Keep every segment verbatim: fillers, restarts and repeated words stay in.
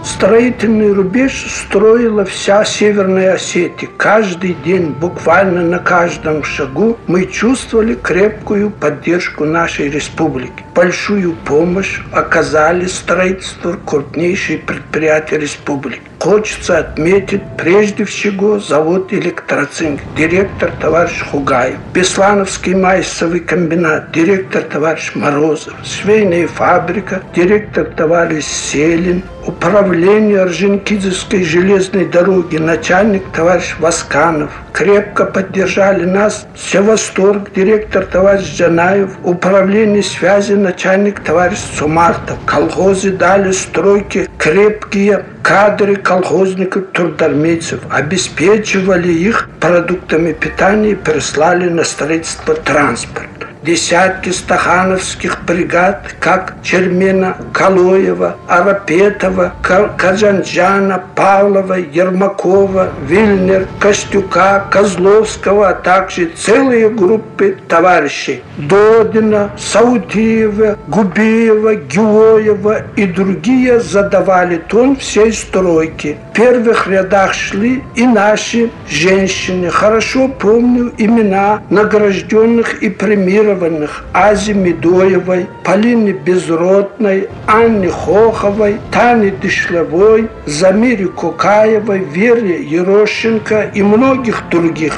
Строительный рубеж строила вся Северная Осетия. Каждый день, буквально на каждом шагу, мы чувствовали крепкую поддержку нашей республики. Большую помощь оказали строительству крупнейшие предприятия республики. Хочется отметить прежде всего завод «Электроцинк», директор товарищ Хугаев, Беслановский майсовый комбинат, директор товарищ Морозов, швейная фабрика, директор товарищ Селин, управление Орджоникидзевской железной дороги, начальник товарищ Васканов. Крепко поддержали нас Севасторг, директор товарищ Джанаев, управление связи, начальник товарищ Сумартов. Колхозы дали стройки крепкие кадры колхозников, трудоармейцев, обеспечивали их продуктами питания и прислали на строительство транспорта. Десятки стахановских бригад, как Чермена, Калоева, Арапетова, Казанджана, Павлова, Ермакова, Вильнер, Костюка, Козловского, а также целые группы товарищей Додина, Саутиева, Губеева, Геоева и другие задавали тон всей стройки. В первых рядах шли и наши женщины. Хорошо помню имена награжденных и премированных Ази Медоевой, Полины Безродной, Анны Хоховой, Тани Дышловой, Замире Кокаевой, Вере Ерощенко и многих других.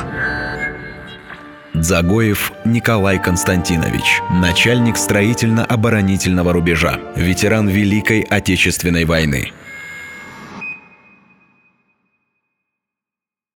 Дзагоев Николай Константинович, начальник строительно-оборонительного рубежа, ветеран Великой Отечественной войны.